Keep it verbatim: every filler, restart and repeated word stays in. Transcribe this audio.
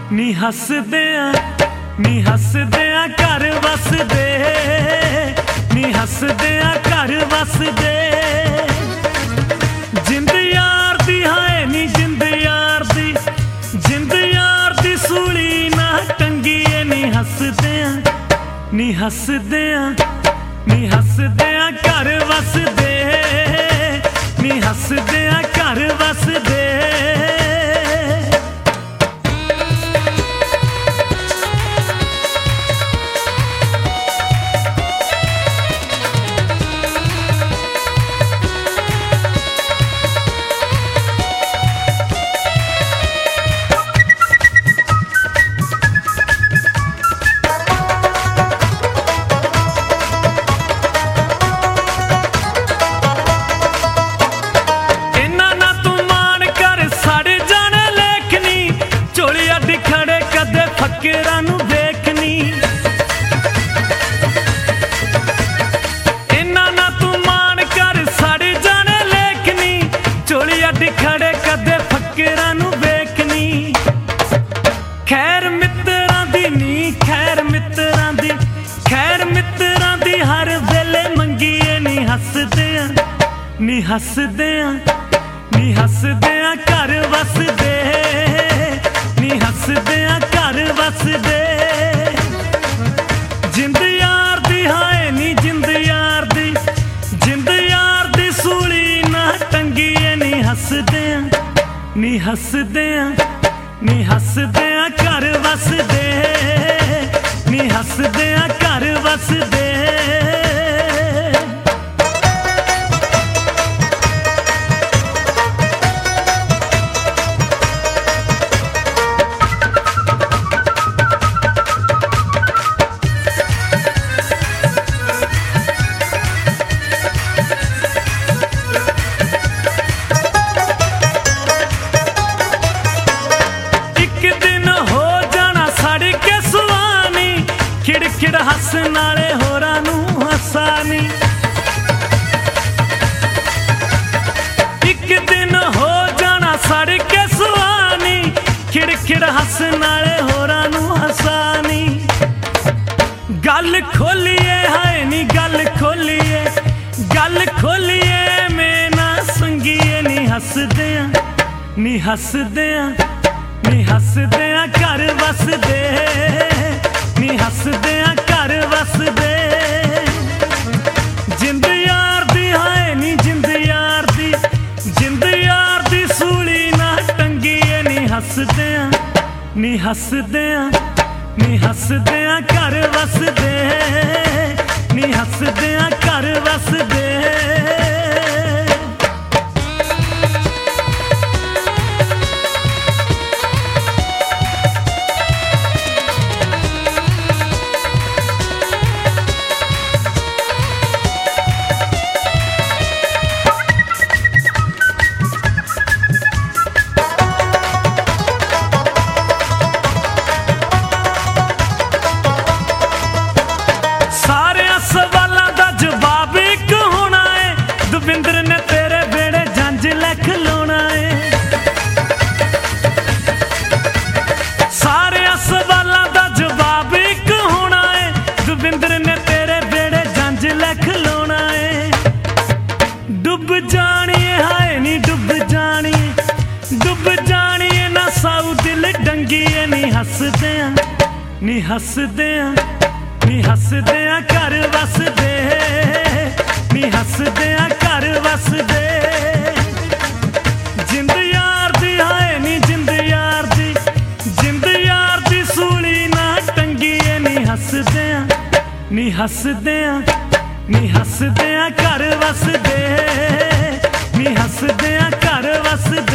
नी हसदियां नी हसदियां घर वसदे, नी हसदियां घर वसदे। जिंद यार दी हाय नी जिंद यार दी, जिंद यार दी सूली ना टंगीए। नी हसदियां नी हसदियां नी हसदियां घर वसदे, नी हसदियां घर वसदे। खड़े कदे फकीरां नू वेखनी। खैर मित्रां दी नी खैर मित्रां दी, खैर मित्रां दी हर वेले मंगीए। नी हसदियां नी हसदियां नी हसदियां घर वसदे, नी हसदियां घर वसदे। जिंद यार दी हाय नी जिंद यार दी, जिंद यार दी सूली ना टंगीए। नी हसदियां नी हसदियां नी हसदियां घर वसदे, नी हसदियां घर वसदे। खिड़ हसन वाले होरां नू हसानी। एक दिन हो जाना सड़ के सुहानी, खिड़ खिड़ हसन वाले होरां नू हसानी। गल खोलिए हाय नी गल खोलिए, गल खोलिए मैं ना संगिए। नी हसदियां नी हसदियां नी हसदियां घर वसदे, नी हसदियां घर वसदे। जिंद यार दी हाय नी जिंद यार दी, जिंद यार दी सूली ना टंगीए। नी हसदियां नी हसदियां नी हसदियां घर वसदे, नी हसदियां घर वसदे। सवालों का जवाब एक होना है, दविंद्र ने तेरे बेड़े जंज लिख लाना है। सारे सवालों का जवाब एक होना है, दविंद्र ने तेरे बेड़े जंज लिख लाना है। डुब जानिए हाय नी डुब जानिए, डुब जानिए ना साऊ दिल डंगीए। नी हसदियां नी हसदियां नी हसदियां घर वसदे, नी हसदियां घर वसदे। जिंद यार दी हाय नी जिंद यार दी, जिंद यार दी सूली ना टंगीए। नी हसदियां नी हसदियां नी हसदियां घर वसदे, नी हसदियां घर वसदे।